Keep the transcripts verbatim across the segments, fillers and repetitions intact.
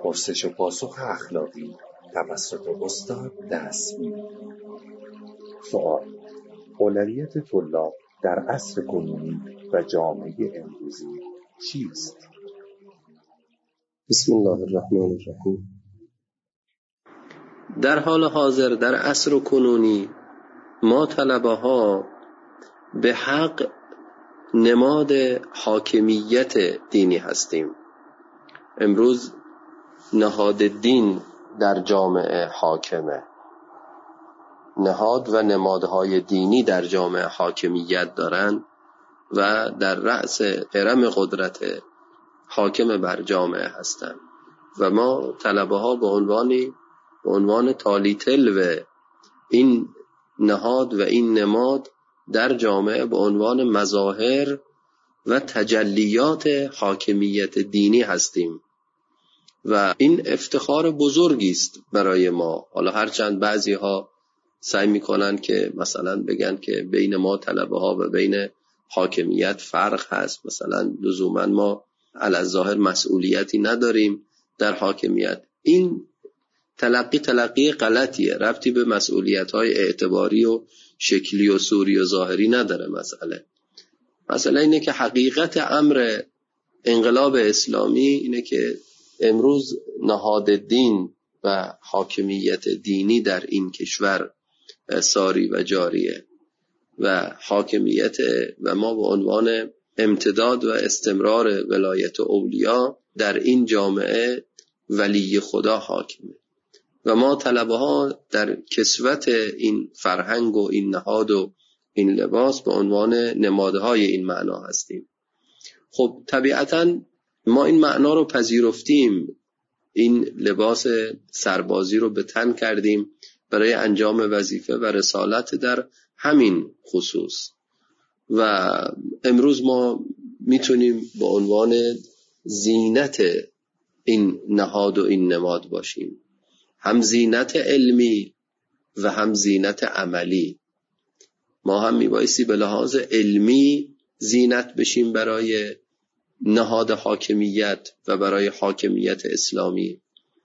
پرسش و پاسخ اخلاقی توسط استاد دستمی. سوال: اولویت طلاب در عصر کنونی و جامعه امروزی چیست؟ بسم الله الرحمن الرحیم. در حال حاضر در عصر کنونی ما طلبه ها به حق نماد حاکمیت دینی هستیم. امروز نهاد دین در جامعه حاکمه. نهاد و نمادهای دینی در جامعه حاکمیت دارند و در رأس هرم قدرت حاکم بر جامعه هستند و ما طلبه ها به عنوانی به عنوان تالی تلو این نهاد و این نماد در جامعه به عنوان مظاهر و تجلیات حاکمیت دینی هستیم و این افتخار بزرگی است برای ما. حالا هرچند بعضی ها سعی میکنن که مثلا بگن که بین ما طلبه ها و بین حاکمیت فرق هست، مثلا لزوما ما علی‌الظاهر مسئولیتی نداریم در حاکمیت. این تلقی تلقی غلطیه، ربطی به مسئولیت‌های اعتباری و شکلی و صوری و ظاهری نداره. مسئله مسئله اینه که حقیقت امر انقلاب اسلامی اینه که امروز نهاد دین و حاکمیت دینی در این کشور ساری و جاریه و حاکمیت و ما به عنوان امتداد و استمرار ولایت اولیا در این جامعه ولی خدا حاکمه و ما طلبه ها در کسوت این فرهنگ و این نهاد و این لباس به عنوان نمادهای این معنا هستیم. خب طبیعتاً ما این معنا رو پذیرفتیم، این لباس سربازی رو به تن کردیم برای انجام وظیفه و رسالت در همین خصوص و امروز ما میتونیم به عنوان زینت این نهاد و این نماد باشیم، هم زینت علمی و هم زینت عملی. ما هم میبایستی به لحاظ علمی زینت بشیم برای نهاد حاکمیت و برای حاکمیت اسلامی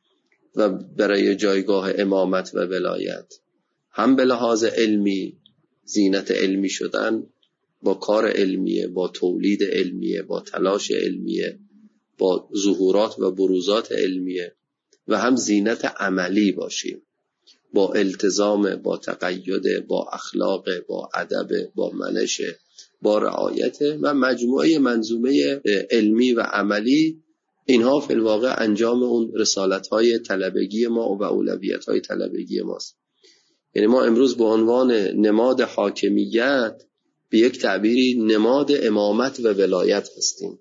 و برای جایگاه امامت و ولایت، هم به لحاظ علمی زینت علمی شدن با کار علمیه، با تولید علمیه، با تلاش علمیه، با ظهورات و بروزات علمیه و هم زینت عملی باشیم با التزام، با تقید، با اخلاق، با ادب، با منش، با رعایت و مجموعه منظومه علمی و عملی. اینها فی الواقع انجام اون رسالت‌های طلبگی ما و اولویت‌های طلبگی ماست. یعنی ما امروز به عنوان نماد حاکمیت به یک تعبیری نماد امامت و ولایت هستیم.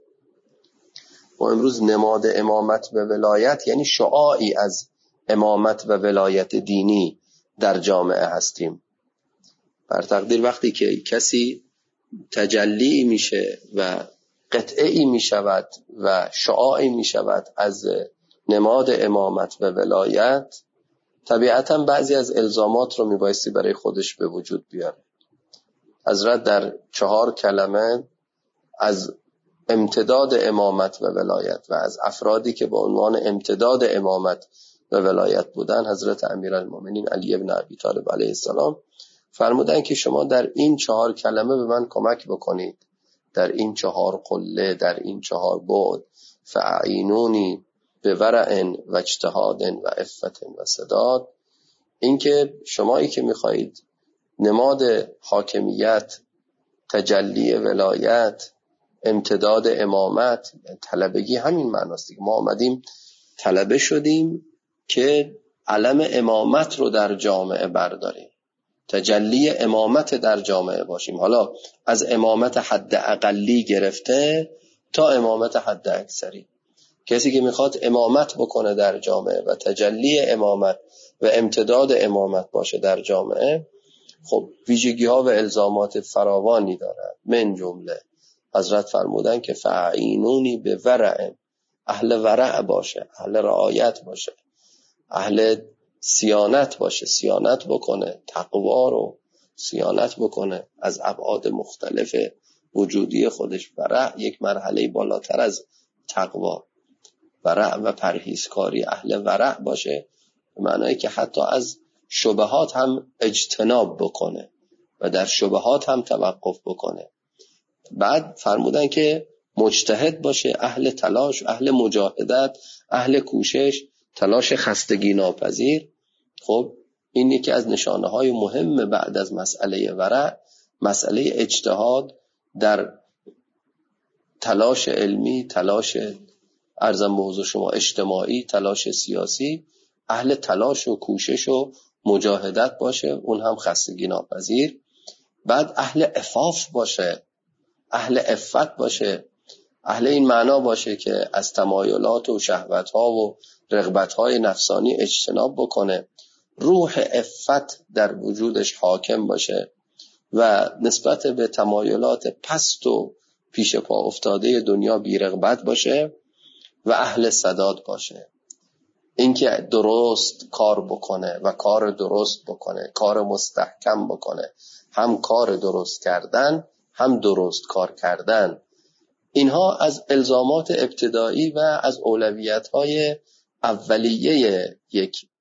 ما امروز نماد امامت و ولایت یعنی شعاعی از امامت و ولایت دینی در جامعه هستیم. بر تقدیر وقتی که کسی تجلی میشه و قطعی میشود و شعاعی میشود از نماد امامت و ولایت، طبیعتاً بعضی از الزامات رو میبایستی برای خودش به وجود بیاره. حضرت در چهار کلمه از امتداد امامت و ولایت و از افرادی که به عنوان امتداد امامت و ولایت بودن، حضرت امیرالمومنین علی ابن ابی طالب علیه السلام فرمودن که شما در این چهار کلمه به من کمک بکنید، در این چهار قله، در این چهار بعد، فاعینونی به ورع و اجتهاد و عفت و سداد. این که شمایی که میخواهید نماد حاکمیت، تجلی ولایت، امتداد امامت، طلبگی همین معناست دیگه. ما آمدیم طلبه شدیم که علم امامت رو در جامعه برداریم، تجلی امامت در جامعه باشیم. حالا از امامت حد اقلی گرفته تا امامت حد اکثری. کسی که میخواد امامت بکنه در جامعه و تجلی امامت و امتداد امامت باشه در جامعه، خب ویژگی ها و الزامات فراوانی دارد. من جمله حضرت فرمودن که فاعینونی به ورع، اهل ورع باشه، اهل رعایت باشه، اهل صیانت باشه، صیانت بکنه، تقوا رو صیانت بکنه از ابعاد مختلف وجودی خودش. ورع یک مرحله بالاتر از تقوا ورع و پرهیزکاری، اهل ورع باشه، به معنایی که حتی از شبهات هم اجتناب بکنه و در شبهات هم توقف بکنه. بعد فرمودن که مجتهد باشه، اهل تلاش، اهل مجاهدت، اهل کوشش، تلاش خستگی ناپذیر. خب این یکی از نشانه های مهم بعد از مسئله ورع، مسئله اجتهاد در تلاش علمی، تلاش ارزم به حضور شما اجتماعی، تلاش سیاسی، اهل تلاش و کوشش و مجاهدت باشه، اون هم خستگی ناپذیر. بعد اهل عفاف باشه، اهل عفت باشه، اهل این معنا باشه که از تمایلات و شهوت‌ها و رغبت‌های نفسانی اجتناب بکنه، روح عفت در وجودش حاکم باشه و نسبت به تمایلات پست و پیش پا افتاده دنیا بی رغبت باشه و اهل سداد باشه. اینکه درست کار بکنه و کار درست بکنه، کار مستحکم بکنه، هم کار درست کردن هم درست کار کردن، اینها از الزامات ابتدایی و از اولویت‌های اولیه یک